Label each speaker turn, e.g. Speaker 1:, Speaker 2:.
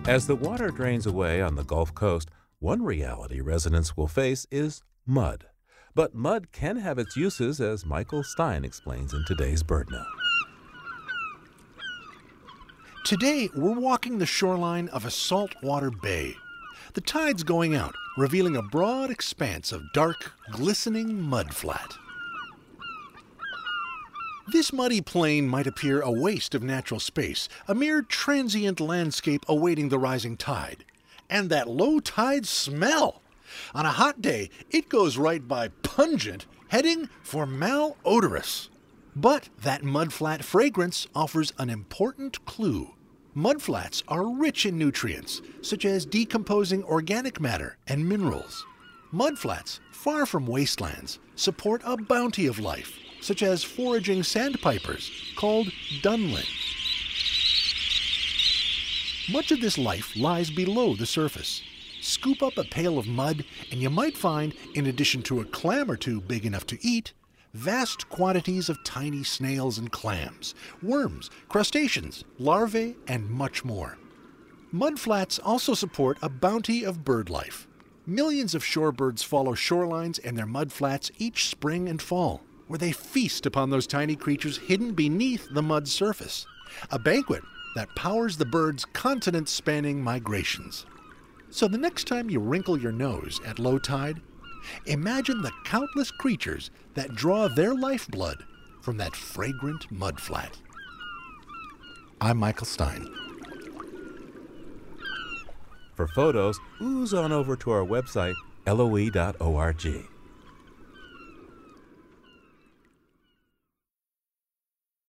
Speaker 1: As the water drains away on the Gulf Coast, one reality residents will face is mud. But mud can have its uses, as Michael Stein explains in today's BirdNote.
Speaker 2: Today, we're walking the shoreline of a saltwater bay. The tide's going out, revealing a broad expanse of dark, glistening mudflat. This muddy plain might appear a waste of natural space, a mere transient landscape awaiting the rising tide. And that low tide smell! On a hot day, it goes right by pungent, heading for malodorous. But that mudflat fragrance offers an important clue. Mudflats are rich in nutrients, such as decomposing organic matter and minerals. Mudflats, far from wastelands, support a bounty of life, such as foraging sandpipers, called dunlin. Much of this life lies below the surface. Scoop up a pail of mud, and you might find, in addition to a clam or two big enough to eat, vast quantities of tiny snails and clams, worms, crustaceans, larvae, and much more. Mudflats also support a bounty of bird life. Millions of shorebirds follow shorelines and their mudflats each spring and fall, where they feast upon those tiny creatures hidden beneath the mud's surface. A banquet that powers the birds' continent-spanning migrations. So the next time you wrinkle your nose at low tide, imagine the countless creatures that draw their lifeblood from that fragrant mudflat. I'm Michael Stein.
Speaker 1: For photos, ooze on over to our website, loe.org.